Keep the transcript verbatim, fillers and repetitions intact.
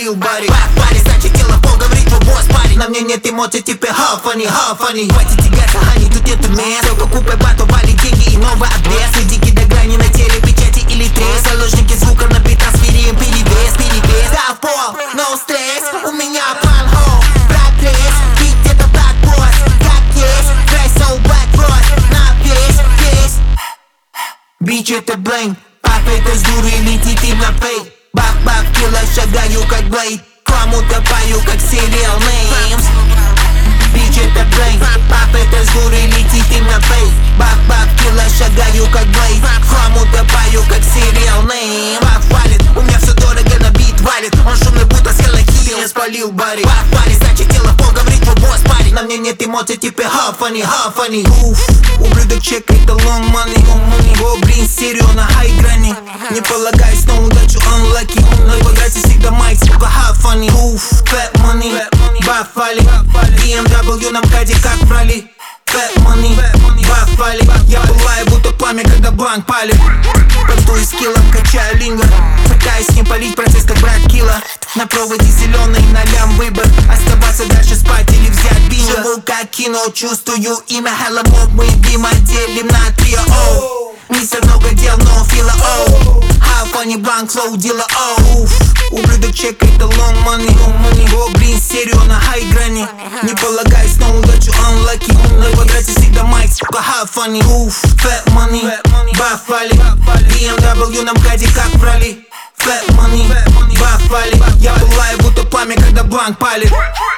спалил барик. Парень, значит тело пол, говорит твой босс парень. На мне нет эмоций, типа хафани, хафани. Хватит тягаться, Ани, тут нету мест. Только купай бату, вали деньги и новый обвес. Дикий до грани на теле, печати или треск. Заложники звука на битах, свирием перевес, перевес. Да в пол, no стресс, у меня план хоу. Прогресс, бит где-то black boss. Как есть, край soul black boss. На весь, весь. Бич это блейм, папа это с дуры, летит им на фейк. Бак-бак, килла, шагаю как блейд. Кому-то пою как сериал names. Бич это блейм, папа это с дуры, летит им на фейк. Бак-бак, килла, шагаю как блейд. Кому-то пою как сериал names. Бак валит, у меня все дорого, на бит валит. Он шумный, будто с Hello Kitty, я спалил барик. Бак валит, значит тело в пол, говорит твой босс парень. На мне нет эмоций, типа хафани, хафани. Уф, ублюдок чекает long money. О, блин, серию на хай грани. Не полагаюсь на удачу, unlucky. Но в играте всегда майк, сука, хафани. Уф, fat money, бафали. би эм дабл ю на МКАДе как брали. Fat money, бафали. Я пылаю, будто пламя, когда бланк палит. Пойду из скилла, качаю линго. Пытаюсь не палить процесс, как брат Килла. На проводе зеленый, на лям выбор. Оставаться дальше спать или взять бинго. Живу как кино, чувствую имя Hello Mob. Мы Дима делим на трио. Мистер много дел, но фила оу. Хафани, бланк, слоу, дела оу. Ублюдок чекает long money. О, блин, серию на хай грани. Не полагаюсь на удачу, unlucky. Но в играте всегда майк, сука, хафани. Уф, fat money, бафали. би эм дабл ю на МКАДе как брали. Fat money, бафали. Я пылаю, будто пламя, когда бланк палит.